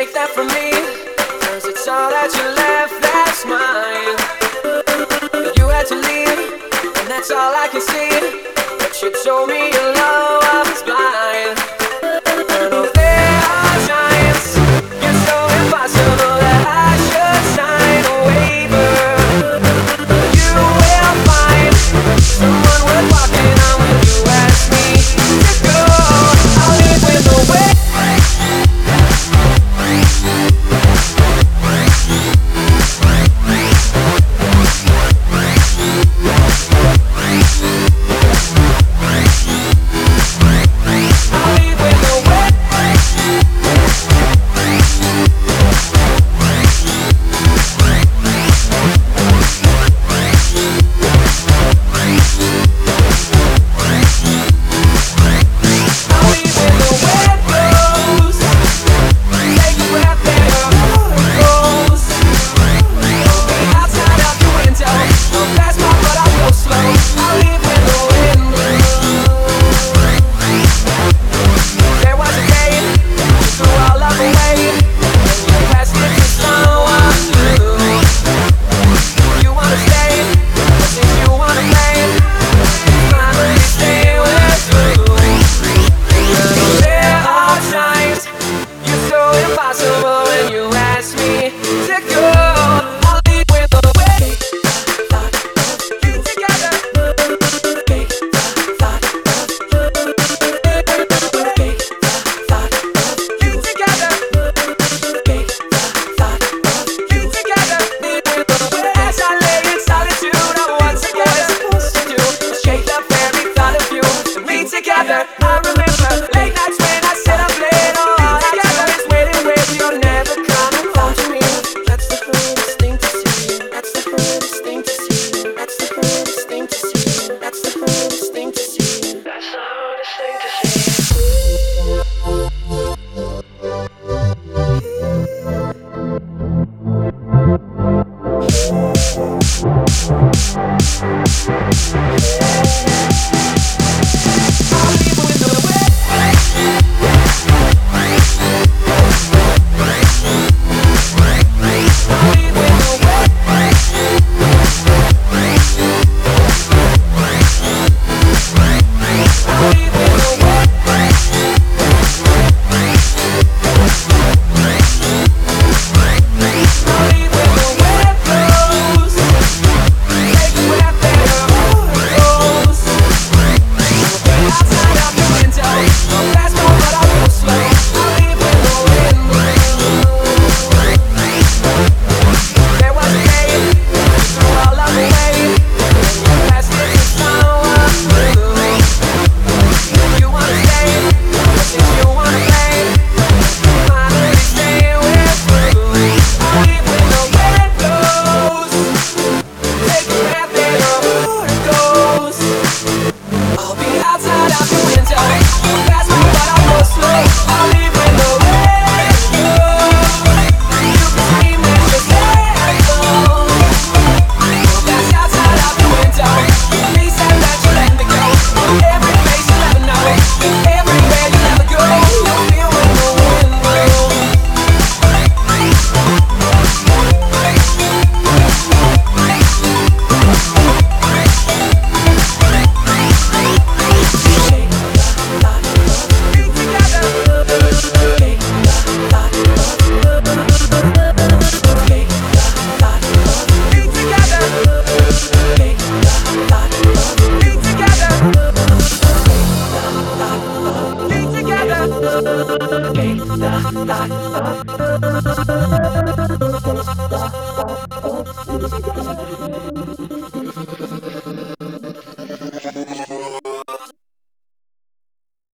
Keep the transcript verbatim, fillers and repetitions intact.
take that from me, 'cause it's all that you left that's mine. You had to leave, and that's all I can see. But you told me your love was blind. And oh, there are times you're so impossible that I should sign a waiver. You will find someone worth walking on when you ask me to go. I'll leave with the way. Together.